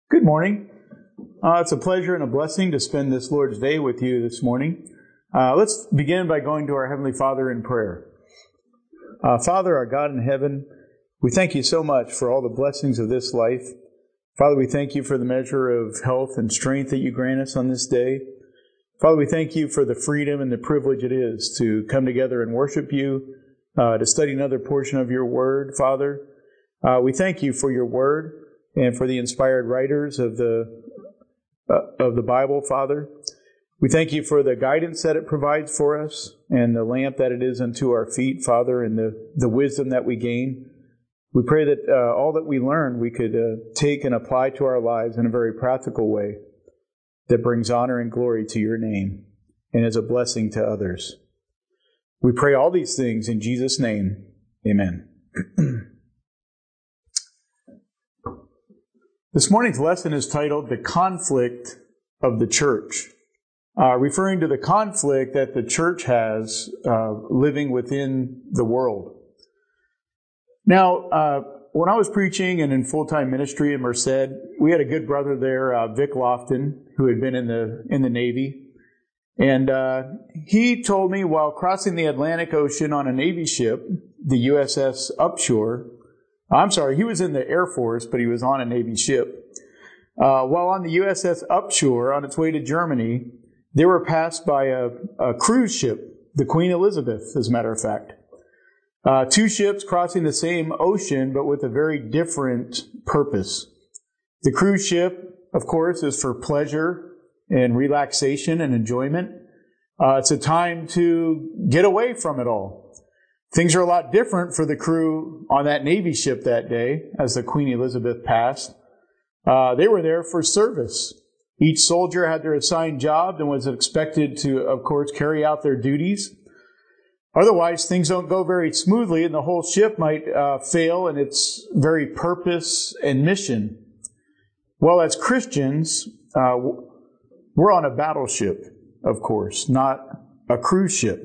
Good morning. It's a pleasure and a blessing to spend this Lord's Day with you this morning. Let's begin by going to our Heavenly Father in prayer. Father, our God in heaven, we thank you so much for all the blessings of this life. Father, we thank you for the measure of health and strength that you grant us on this day. Father, we thank you for the freedom and the privilege it is to come together and worship you, to study another portion of your word, Father. We thank you for your word and for the inspired writers of the Bible, Father. We thank you for the guidance that it provides for us and the lamp that it is unto our feet, Father, and the wisdom that we gain. We pray that all that we learn we could take and apply to our lives in a very practical way that brings honor and glory to your name and is a blessing to others. We pray all these things in Jesus' name. Amen. This morning's lesson is titled The Conflict of the Church, referring to the conflict that the church has living within the world. Now, when I was preaching and in full-time ministry in Merced, we had a good brother there, Vic Lofton, who had been in the Navy. And he told me while crossing the Atlantic Ocean on a Navy ship, the USS Upshur, he was in the Air Force, but he was on a Navy ship. While on the USS Upshur, on its way to Germany, they were passed by a cruise ship, the Queen Elizabeth, as a matter of fact. Two ships crossing the same ocean, but with a very different purpose. The cruise ship, of course, is for pleasure and relaxation and enjoyment. It's a time to get away from it all. Things are a lot different for the crew on that Navy ship that day as the Queen Elizabeth passed. They were there for service. Each soldier had their assigned job and was expected to, of course, carry out their duties. Otherwise, things don't go very smoothly and the whole ship might fail in its very purpose and mission. Well, as Christians, we're on a battleship, of course, not a cruise ship.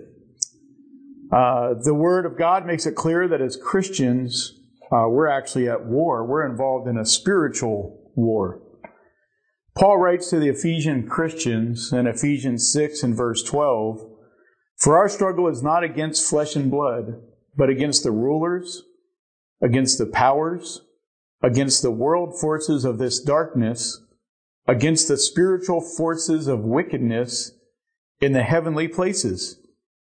The Word of God makes it clear that as Christians, we're actually at war. We're involved in a spiritual war. Paul writes to the Ephesian Christians in Ephesians 6 and verse 12, "For our struggle is not against flesh and blood, but against the rulers, against the powers, against the world forces of this darkness, against the spiritual forces of wickedness in the heavenly places."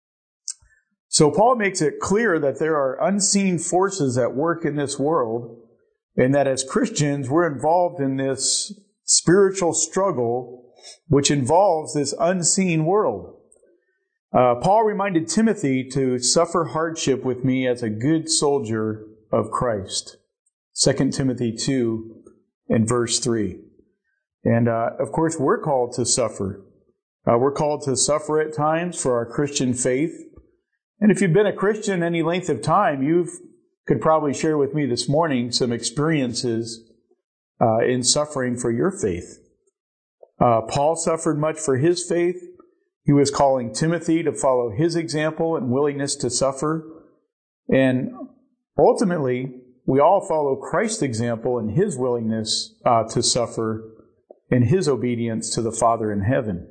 So Paul makes it clear that there are unseen forces at work in this world, and that as Christians, we're involved in this spiritual struggle, which involves this unseen world. Paul reminded Timothy to suffer hardship with me as a good soldier of Christ. 2 Timothy 2 and verse 3. And of course, we're called to suffer. We're called to suffer at times for our Christian faith. And if you've been a Christian any length of time, you could probably share with me this morning some experiences in suffering for your faith. Paul suffered much for his faith. He was calling Timothy to follow his example and willingness to suffer. And ultimately, we all follow Christ's example and his willingness to suffer and his obedience to the Father in heaven.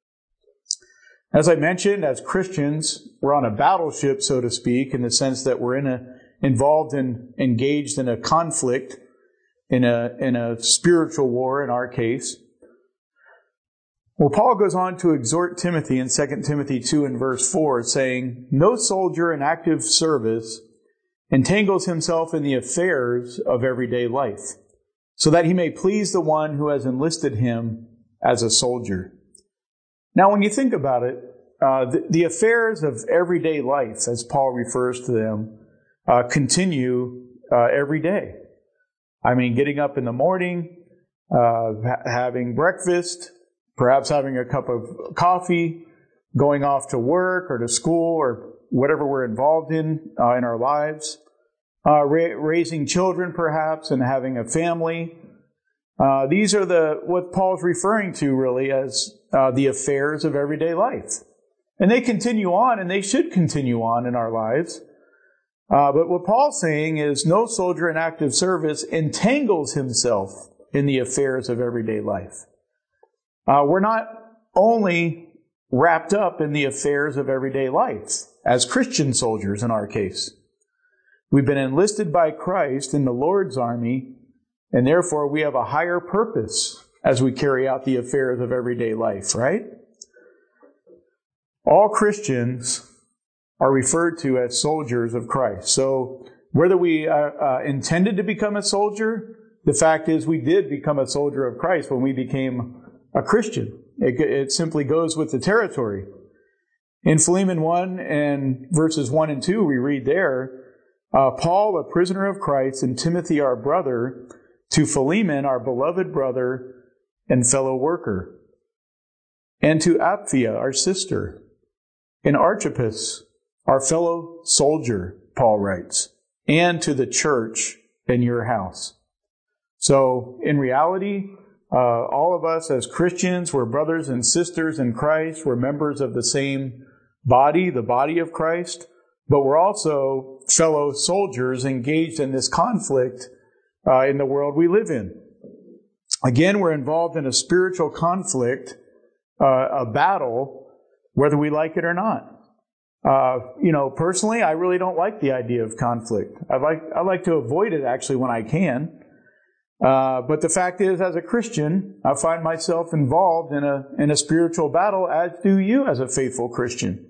As I mentioned, as Christians, we're on a battleship, so to speak, in the sense that we're involved and engaged in a conflict, in a spiritual war in our case. Well, Paul goes on to exhort Timothy in 2 Timothy 2 and verse 4, saying, "No soldier in active service entangles himself in the affairs of everyday life, so that he may please the one who has enlisted him as a soldier." Now, when you think about it, the affairs of everyday life, as Paul refers to them, continue every day. I mean, getting up in the morning, having breakfast, perhaps having a cup of coffee, going off to work or to school or whatever we're involved in our lives, raising children perhaps and having a family. These are what Paul's referring to really as the affairs of everyday life. And they continue on, and they should continue on in our lives. But what Paul's saying is no soldier in active service entangles himself in the affairs of everyday life. We're not only wrapped up in the affairs of everyday life as Christian soldiers in our case. We've been enlisted by Christ in the Lord's army, and therefore we have a higher purpose as we carry out the affairs of everyday life, right? All Christians are referred to as soldiers of Christ. So whether we intended to become a soldier, the fact is we did become a soldier of Christ when we became a Christian. It simply goes with the territory. In Philemon 1 and verses 1 and 2, we read there, Paul, a prisoner of Christ, and Timothy, our brother, to Philemon, our beloved brother and fellow worker, and to Apphia, our sister, and Archippus, our fellow soldier, Paul writes, and to the church in your house. So, in reality, all of us as Christians, we're brothers and sisters in Christ. We're members of the same body, the body of Christ. But we're also fellow soldiers engaged in this conflict in the world we live in. Again, we're involved in a spiritual conflict, a battle, whether we like it or not. Personally, I really don't like the idea of conflict. I like to avoid it actually when I can. But the fact is, as a Christian, I find myself involved in a spiritual battle, as do you as a faithful Christian.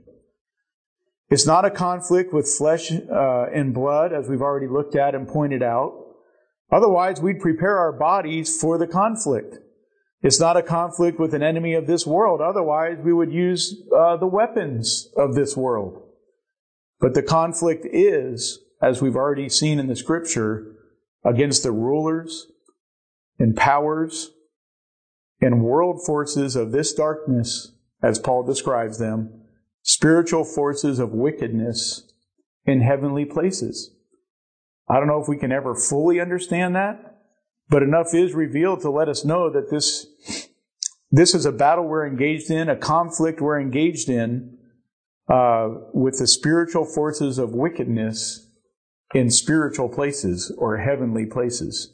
It's not a conflict with flesh and blood, as we've already looked at and pointed out. Otherwise, we'd prepare our bodies for the conflict. It's not a conflict with an enemy of this world. Otherwise, we would use the weapons of this world. But the conflict is, as we've already seen in the Scripture, against the rulers and powers and world forces of this darkness, as Paul describes them, spiritual forces of wickedness in heavenly places. I don't know if we can ever fully understand that, but enough is revealed to let us know that this is a battle we're engaged in, a conflict we're engaged in with the spiritual forces of wickedness in spiritual places or heavenly places.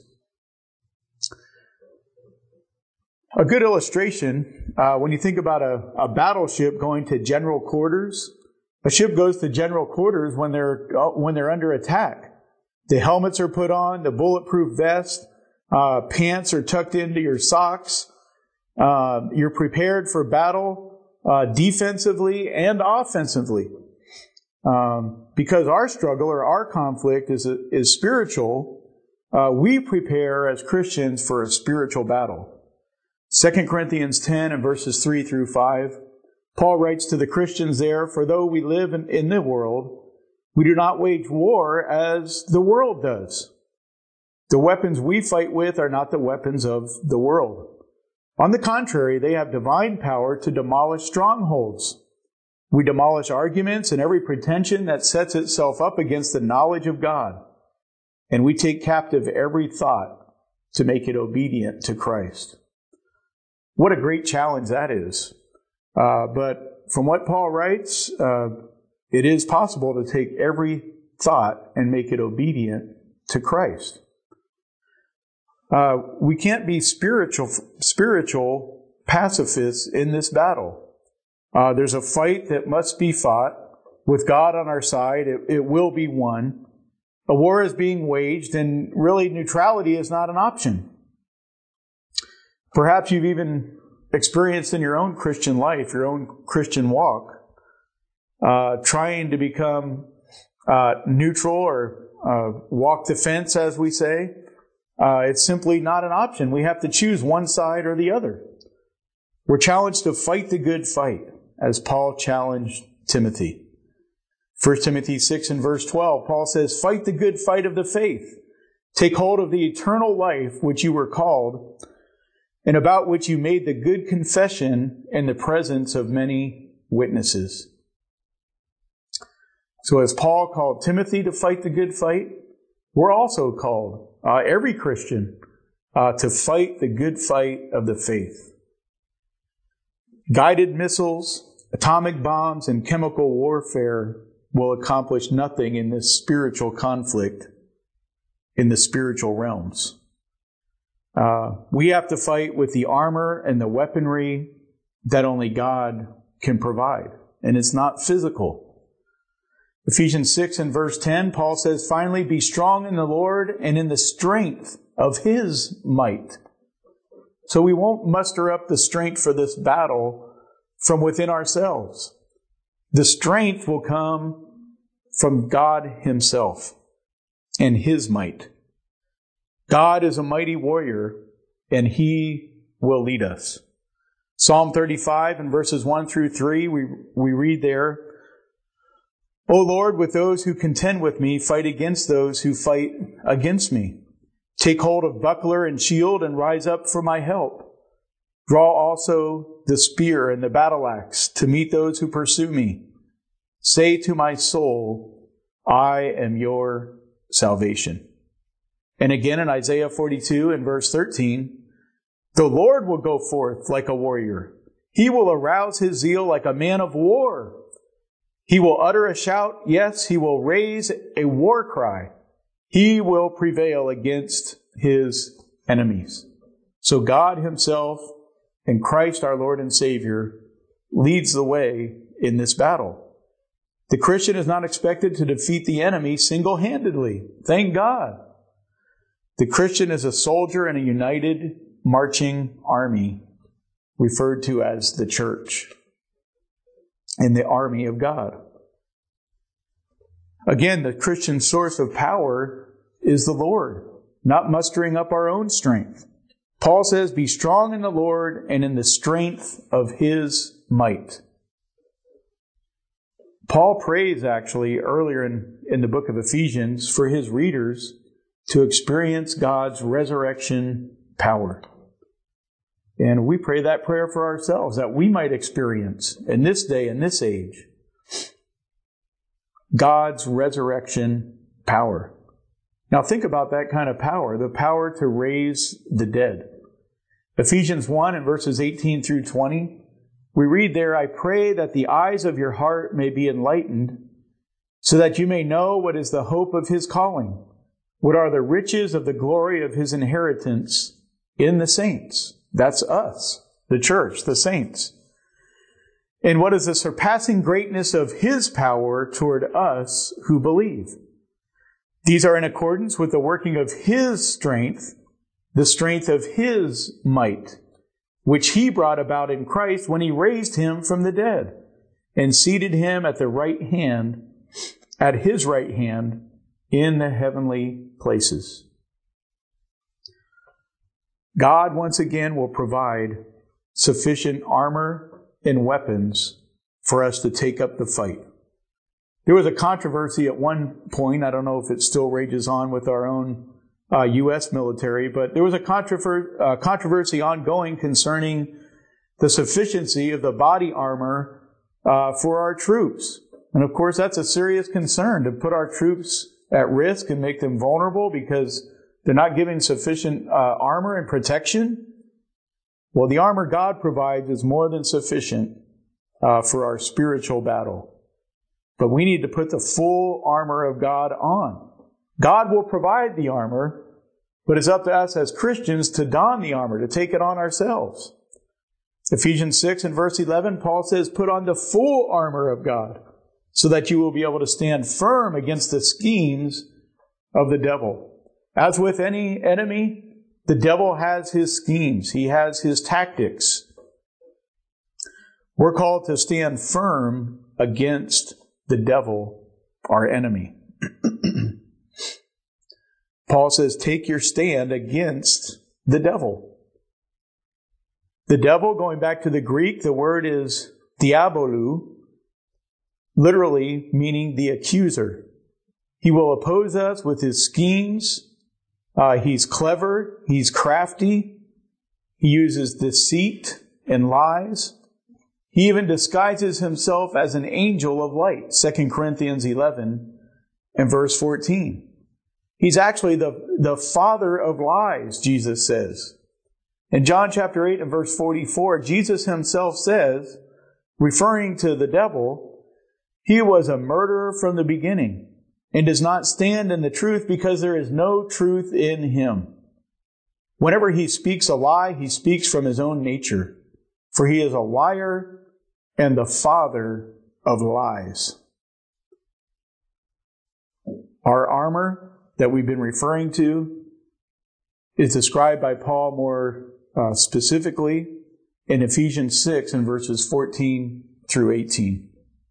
A good illustration, when you think about a battleship going to general quarters, a ship goes to general quarters when they're under attack. The helmets are put on, the bulletproof vest, pants are tucked into your socks. You're prepared for battle defensively and offensively. Because our struggle or our conflict is spiritual, we prepare as Christians for a spiritual battle. 2 Corinthians 10 and verses 3 through 5, Paul writes to the Christians there, "For though we live in the world, we do not wage war as the world does. The weapons we fight with are not the weapons of the world. On the contrary, they have divine power to demolish strongholds. We demolish arguments and every pretension that sets itself up against the knowledge of God. And we take captive every thought to make it obedient to Christ." What a great challenge that is. But from what Paul writes, it is possible to take every thought and make it obedient to Christ. We can't be spiritual pacifists in this battle. There's a fight that must be fought. With God on our side, it will be won. A war is being waged, and really neutrality is not an option. Perhaps you've even experienced in your own Christian life, your own Christian walk, trying to become neutral or walk the fence, as we say. It's simply not an option. We have to choose one side or the other. We're challenged to fight the good fight, as Paul challenged Timothy. 1 Timothy 6 and verse 12, Paul says, "Fight the good fight of the faith. Take hold of the eternal life which you were called, and about which you made the good confession in the presence of many witnesses." So as Paul called Timothy to fight the good fight, we're also called, every Christian, to fight the good fight of the faith. Guided missiles, atomic bombs, and chemical warfare will accomplish nothing in this spiritual conflict in the spiritual realms. We have to fight with the armor and the weaponry that only God can provide. And it's not physical. Ephesians 6 and verse 10, Paul says, "Finally, be strong in the Lord and in the strength of His might." So we won't muster up the strength for this battle from within ourselves. The strength will come from God Himself and His might. God is a mighty warrior, and He will lead us. Psalm 35 and verses 1 through 3, we read there, "O Lord, with those who contend with me, fight against those who fight against me. Take hold of buckler and shield and rise up for my help. Draw also the spear and the battle axe to meet those who pursue me. Say to my soul, I am your salvation." And again in Isaiah 42 and verse 13, "The Lord will go forth like a warrior. He will arouse His zeal like a man of war. He will utter a shout. Yes, He will raise a war cry. He will prevail against His enemies." So God Himself and Christ our Lord and Savior leads the way in this battle. The Christian is not expected to defeat the enemy single-handedly. Thank God. The Christian is a soldier in a united marching army, referred to as the church, and the army of God. Again, the Christian source of power is the Lord, not mustering up our own strength. Paul says, "Be strong in the Lord and in the strength of His might." Paul prays actually earlier in the book of Ephesians for his readers to experience God's resurrection power. And we pray that prayer for ourselves, that we might experience in this day, in this age, God's resurrection power. Now think about that kind of power, the power to raise the dead. Ephesians 1 and verses 18 through 20, we read there, "I pray that the eyes of your heart may be enlightened, so that you may know what is the hope of His calling, what are the riches of the glory of His inheritance in the saints." That's us, the church, the saints. "And what is the surpassing greatness of His power toward us who believe? These are in accordance with the working of His strength, the strength of His might, which He brought about in Christ when He raised Him from the dead and seated Him at His right hand in the heavenly places." God once again will provide sufficient armor and weapons for us to take up the fight. There was a controversy at one point, I don't know if it still rages on with our own U.S. military, but there was a controversy ongoing concerning the sufficiency of the body armor for our troops. And of course, that's a serious concern, to put our troops at risk and make them vulnerable because they're not giving sufficient armor and protection. Well, the armor God provides is more than sufficient for our spiritual battle. But we need to put the full armor of God on. God will provide the armor, but it's up to us as Christians to don the armor, to take it on ourselves. Ephesians 6 and verse 11, Paul says, "Put on the full armor of God, so that you will be able to stand firm against the schemes of the devil." As with any enemy, the devil has his schemes. He has his tactics. We're called to stand firm against the devil, our enemy. Paul says, take your stand against the devil. The devil, going back to the Greek, the word is diabolou, literally meaning the accuser. He will oppose us with his schemes. He's clever. He's crafty. He uses deceit and lies. He even disguises himself as an angel of light, 2 Corinthians 11 and verse 14. He's actually the father of lies, Jesus says. In John chapter 8 and verse 44, Jesus himself says, referring to the devil, "He was a murderer from the beginning and does not stand in the truth because there is no truth in him." Whenever he speaks a lie, he speaks from his own nature, for he is a liar and the father of lies. Our armor that we've been referring to is described by Paul more specifically in Ephesians 6 and verses 14 through 18.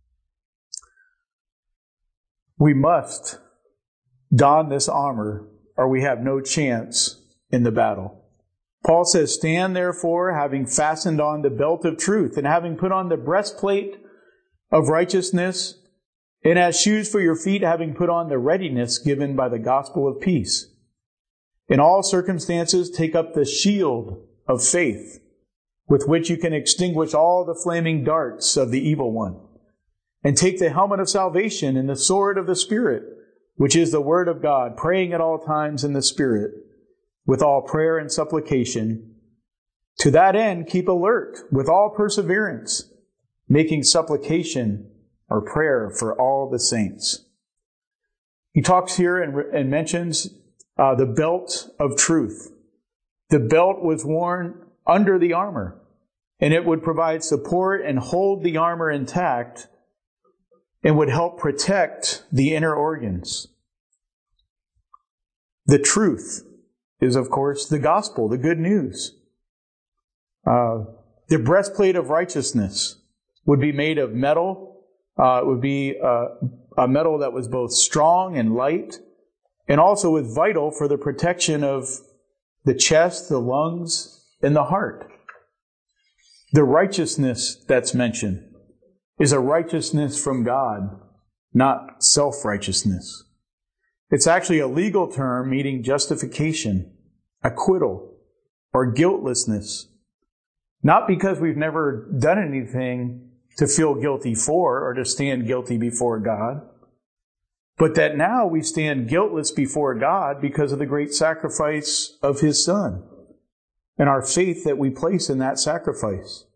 We must don this armor or we have no chance in the battle. Paul says, "Stand therefore, having fastened on the belt of truth, and having put on the breastplate of righteousness, and as shoes for your feet, having put on the readiness given by the gospel of peace. In all circumstances, take up the shield of faith, with which you can extinguish all the flaming darts of the evil one. And take the helmet of salvation and the sword of the Spirit, which is the word of God, praying at all times in the Spirit, with all prayer and supplication. To that end, keep alert with all perseverance, making supplication or prayer for all the saints." He talks here and mentions the belt of truth. The belt was worn under the armor, and it would provide support and hold the armor intact and would help protect the inner organs. The truth is, of course, the gospel, the good news. The breastplate of righteousness would be made of metal. It would be a metal that was both strong and light, and also was vital for the protection of the chest, the lungs, and the heart. The righteousness that's mentioned is a righteousness from God, not self-righteousness. It's actually a legal term meaning justification, acquittal, or guiltlessness. Not because we've never done anything to feel guilty for or to stand guilty before God, but that now we stand guiltless before God because of the great sacrifice of His Son and our faith that we place in that sacrifice.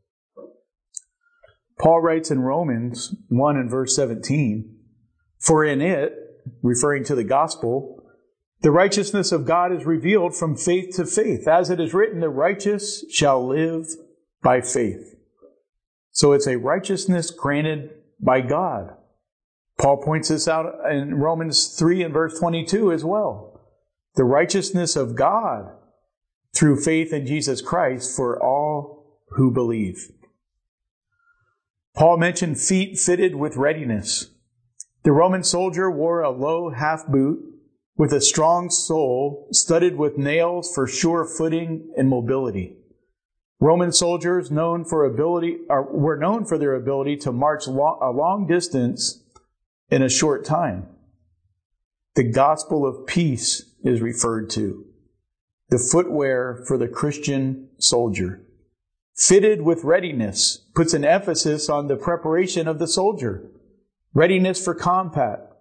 Paul writes in Romans 1 and verse 17, "For in it," referring to the gospel, "the righteousness of God is revealed from faith to faith. As it is written, the righteous shall live by faith." So it's a righteousness granted by God. Paul points this out in Romans 3 and verse 22 as well. The righteousness of God through faith in Jesus Christ for all who believe. Paul mentioned feet fitted with readiness. The Roman soldier wore a low half boot with a strong sole studded with nails for sure footing and mobility. Roman soldiers were known for their ability to march a long distance in a short time. The gospel of peace is referred to, the footwear for the Christian soldier. Fitted with readiness puts an emphasis on the preparation of the soldier. Readiness for combat.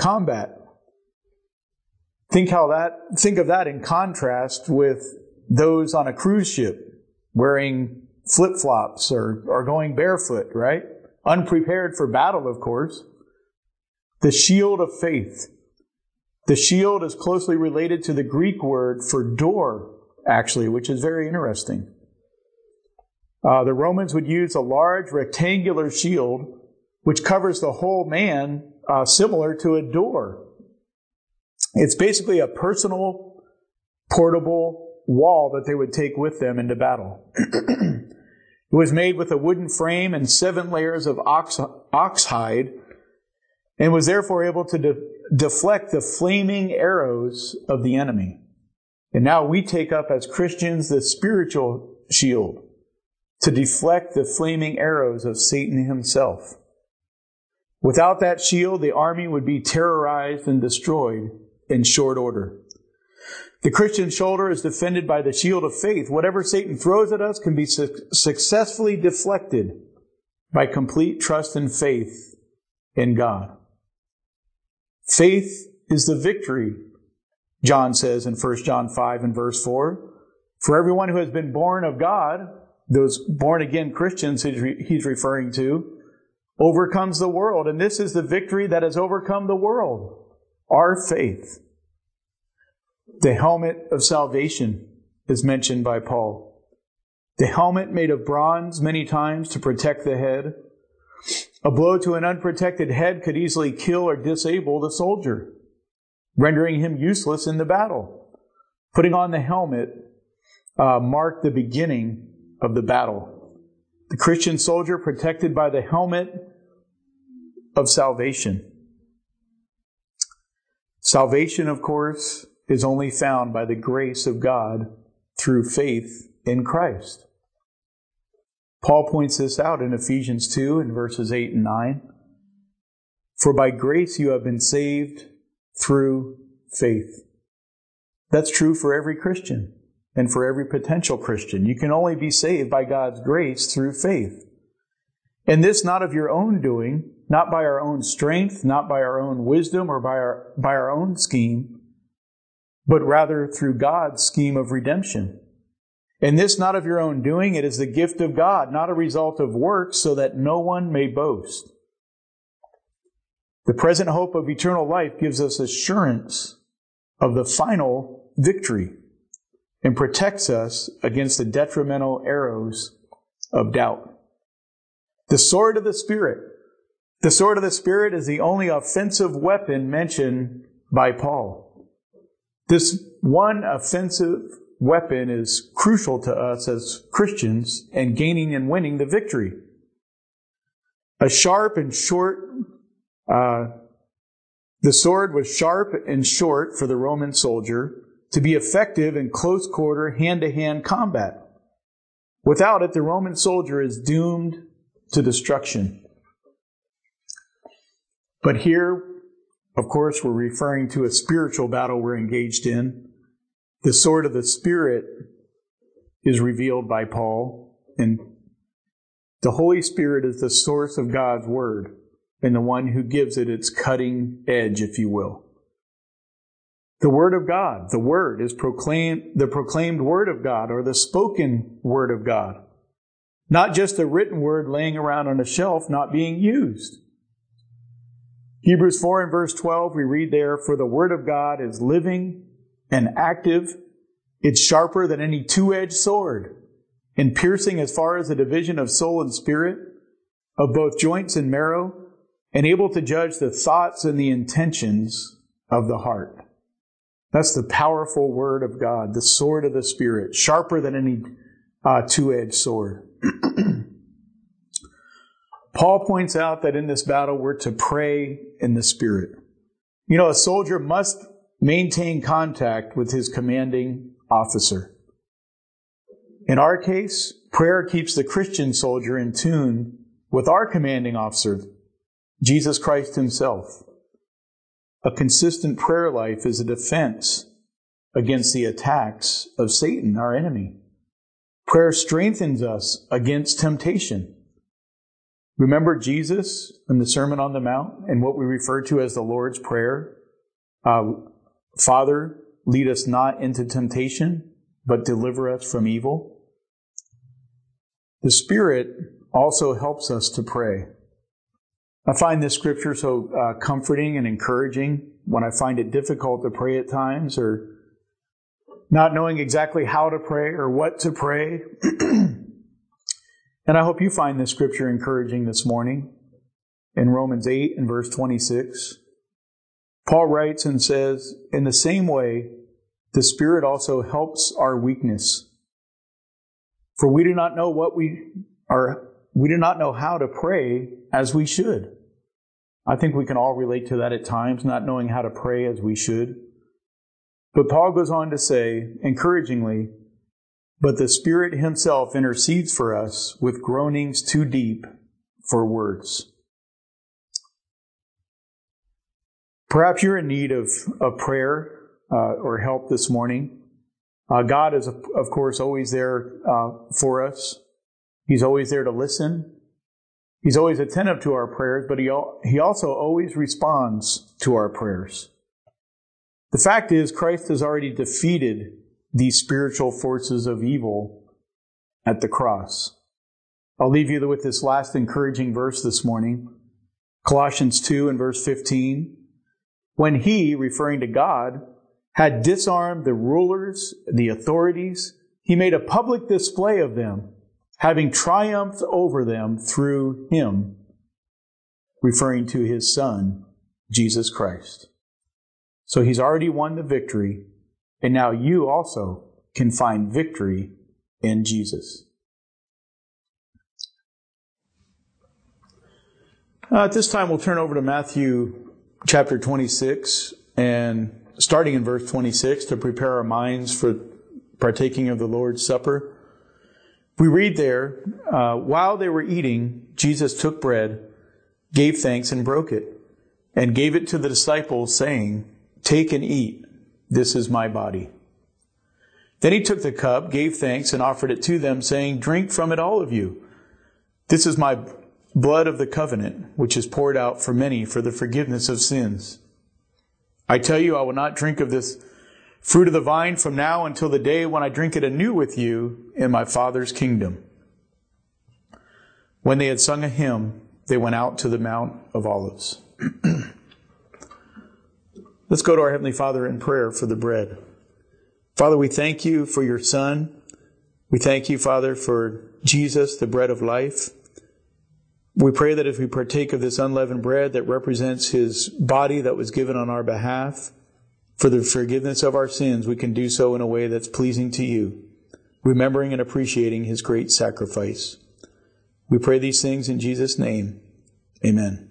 Think of that in contrast with those on a cruise ship wearing flip-flops or going barefoot, right? Unprepared for battle, of course. The shield of faith. The shield is closely related to the Greek word for door, actually, which is very interesting. The Romans would use a large rectangular shield which covers the whole man, similar to a door. It's basically a personal, portable wall that they would take with them into battle. It was made with a wooden frame and 7 layers of ox hide, and was therefore able to deflect the flaming arrows of the enemy. And now we take up as Christians the spiritual shield to deflect the flaming arrows of Satan himself. Without that shield, the army would be terrorized and destroyed in short order. The Christian shoulder is defended by the shield of faith. Whatever Satan throws at us can be successfully deflected by complete trust and faith in God. Faith is the victory, John says in 1 John 5 and verse 4. For everyone who has been born of God, those born-again Christians he's referring to, overcomes the world. And this is the victory that has overcome the world, our faith. The helmet of salvation is mentioned by Paul. The helmet made of bronze many times to protect the head. A blow to an unprotected head could easily kill or disable the soldier, rendering him useless in the battle. Putting on the helmet marked the beginning of the battle. The Christian soldier protected by the helmet of salvation. Salvation, of course, is only found by the grace of God through faith in Christ. Paul points this out in Ephesians 2 in verses 8 and 9. For by grace you have been saved through faith. That's true for every Christian and for every potential Christian. You can only be saved by God's grace through faith. And this not of your own doing, not by our own strength, not by our own wisdom or by our own scheme, but rather through God's scheme of redemption. And this not of your own doing, it is the gift of God, not a result of works, so that no one may boast. The present hope of eternal life gives us assurance of the final victory and protects us against the detrimental arrows of doubt. The sword of the Spirit. The sword of the Spirit is the only offensive weapon mentioned by Paul. This one offensive weapon is crucial to us as Christians in gaining and winning the victory. The sword was sharp and short for the Roman soldier to be effective in close quarter, hand-to-hand combat. Without it, the Roman soldier is doomed to destruction. But here, of course, we're referring to a spiritual battle we're engaged in. The sword of the Spirit is revealed by Paul, and the Holy Spirit is the source of God's Word and the one who gives it its cutting edge, if you will. The Word of God, the Word, is the proclaimed Word of God, or the spoken Word of God. Not just a written word laying around on a shelf, not being used. Hebrews 4 and verse 12, we read there, for the Word of God is living and active. It's sharper than any two-edged sword, and piercing as far as the division of soul and spirit, of both joints and marrow, and able to judge the thoughts and the intentions of the heart. That's the powerful Word of God, the sword of the Spirit, sharper than any two-edged sword. Paul points out that in this battle we're to pray in the Spirit. You know, a soldier must maintain contact with his commanding officer. In our case, prayer keeps the Christian soldier in tune with our commanding officer, Jesus Christ Himself. A consistent prayer life is a defense against the attacks of Satan, our enemy. Prayer strengthens us against temptation. Remember Jesus in the Sermon on the Mount and what we refer to as the Lord's Prayer? Father, lead us not into temptation, but deliver us from evil. The Spirit also helps us to pray. I find this scripture so comforting and encouraging when I find it difficult to pray at times, or not knowing exactly how to pray or what to pray. And I hope you find this scripture encouraging this morning. In Romans 8 and verse 26, Paul writes and says, in the same way, the Spirit also helps our weakness. For we do not know we do not know how to pray as we should. I think we can all relate to that at times, not knowing how to pray as we should. But Paul goes on to say, encouragingly, but the Spirit Himself intercedes for us with groanings too deep for words. Perhaps you're in need of prayer or help this morning. God is, of course, always there for us. He's always there to listen. He's always attentive to our prayers, but He also always responds to our prayers. The fact is, Christ has already defeated these spiritual forces of evil at the cross. I'll leave you with this last encouraging verse this morning. Colossians 2 and verse 15. When He, referring to God, had disarmed the rulers, the authorities. He made a public display of them, having triumphed over them through him, referring to his Son, Jesus Christ. So he's already won the victory, and now you also can find victory in Jesus. At this time, we'll turn over to Matthew chapter 26, and starting in verse 26, to prepare our minds for partaking of the Lord's Supper. We read there, while they were eating, Jesus took bread, gave thanks, and broke it, and gave it to the disciples, saying, "Take and eat. This is my body." Then he took the cup, gave thanks, and offered it to them, saying, "Drink from it, all of you. This is my blood of the covenant, which is poured out for many for the forgiveness of sins. I tell you, I will not drink of this fruit of the vine from now until the day when I drink it anew with you in my Father's kingdom." When they had sung a hymn, they went out to the Mount of Olives. Let's go to our Heavenly Father in prayer for the bread. Father, we thank you for your Son. We thank you, Father, for Jesus, the bread of life. We pray that if we partake of this unleavened bread that represents his body that was given on our behalf for the forgiveness of our sins, we can do so in a way that's pleasing to you, remembering and appreciating his great sacrifice. We pray these things in Jesus' name. Amen.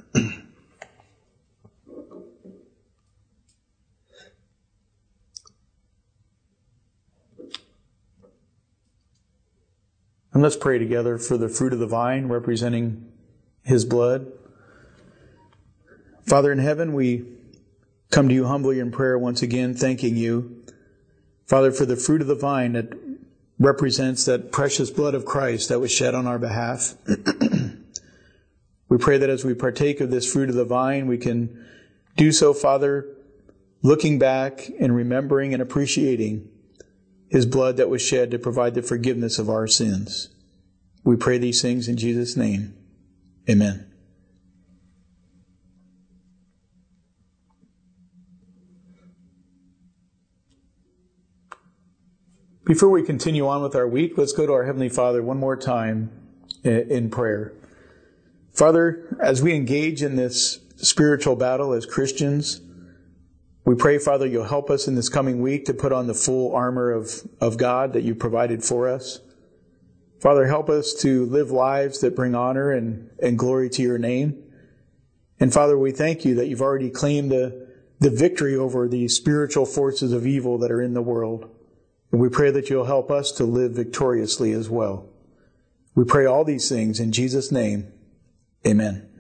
And let's pray together for the fruit of the vine representing his blood. Father in heaven, we come to you humbly in prayer once again, thanking you, Father, for the fruit of the vine that represents that precious blood of Christ that was shed on our behalf. We pray that as we partake of this fruit of the vine, we can do so, Father, looking back and remembering and appreciating his blood that was shed to provide the forgiveness of our sins. We pray these things in Jesus' name. Amen. Before we continue on with our week, let's go to our Heavenly Father one more time in prayer. Father, as we engage in this spiritual battle as Christians, we pray, Father, you'll help us in this coming week to put on the full armor of God that you provided for us. Father, help us to live lives that bring honor and glory to your name. And Father, we thank you that you've already claimed the victory over the spiritual forces of evil that are in the world. And we pray that you'll help us to live victoriously as well. We pray all these things in Jesus' name. Amen.